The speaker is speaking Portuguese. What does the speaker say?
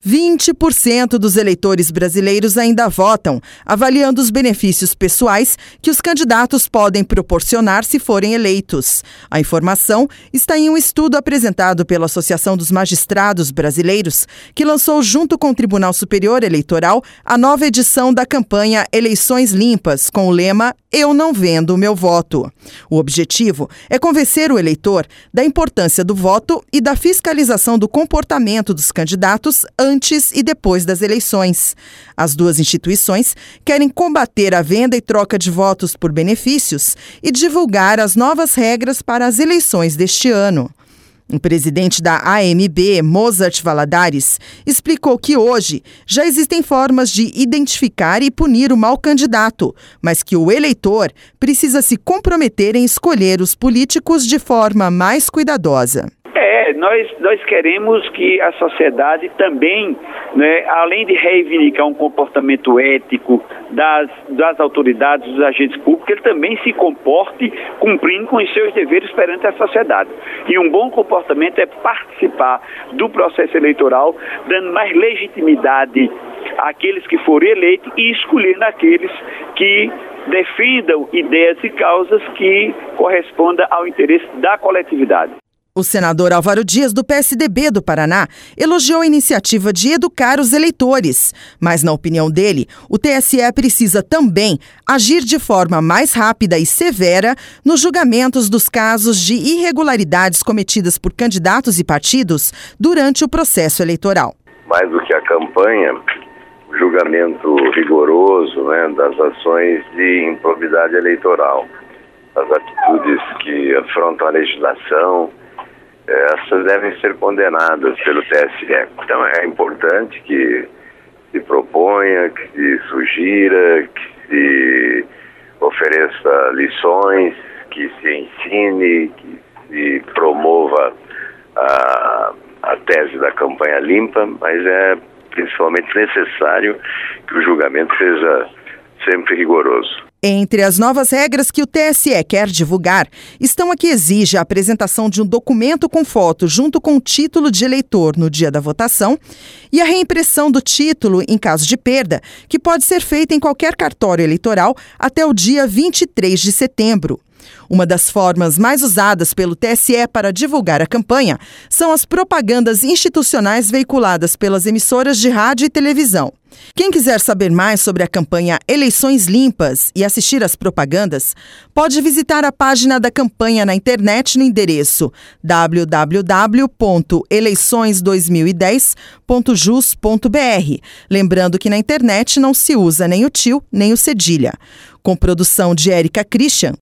20% dos eleitores brasileiros ainda votam, avaliando os benefícios pessoais que os candidatos podem proporcionar se forem eleitos. A informação está em um estudo apresentado pela Associação dos Magistrados Brasileiros, que lançou junto com o Tribunal Superior Eleitoral a nova edição da campanha Eleições Limpas, com o lema "Eu não vendo o meu voto". O objetivo é convencer o eleitor da importância do voto e da fiscalização do comportamento dos candidatos antes e depois das eleições. As duas instituições querem combater a venda e troca de votos por benefícios e divulgar as novas regras para as eleições deste ano. O presidente da AMB, Mozart Valadares, explicou que hoje já existem formas de identificar e punir o mau candidato, mas que o eleitor precisa se comprometer em escolher os políticos de forma mais cuidadosa. Nós queremos que a sociedade também, além de reivindicar um comportamento ético das autoridades, dos agentes públicos, ele também se comporte cumprindo com os seus deveres perante a sociedade. E um bom comportamento é participar do processo eleitoral, dando mais legitimidade àqueles que forem eleitos e escolhendo aqueles que defendam ideias e causas que correspondam ao interesse da coletividade. O senador Álvaro Dias, do PSDB do Paraná, elogiou a iniciativa de educar os eleitores, mas, na opinião dele, o TSE precisa também agir de forma mais rápida e severa nos julgamentos dos casos de irregularidades cometidas por candidatos e partidos durante o processo eleitoral. Mais do que a campanha, o julgamento rigoroso das ações de improbidade eleitoral, as atitudes que afrontam a legislação, essas devem ser condenadas pelo TSE. Então é importante que se proponha, que se sugira, que se ofereça lições, que se ensine, que se promova a tese da campanha limpa, mas é principalmente necessário que o julgamento seja sempre rigoroso. Entre as novas regras que o TSE quer divulgar estão a que exige a apresentação de um documento com foto junto com o título de eleitor no dia da votação e a reimpressão do título em caso de perda, que pode ser feita em qualquer cartório eleitoral até o dia 23 de setembro. Uma das formas mais usadas pelo TSE para divulgar a campanha são as propagandas institucionais veiculadas pelas emissoras de rádio e televisão. Quem quiser saber mais sobre a campanha Eleições Limpas e assistir às propagandas, pode visitar a página da campanha na internet no endereço www.eleições2010.jus.br. Lembrando que na internet não se usa nem o tio nem o cedilha. Com produção de Érica Christian,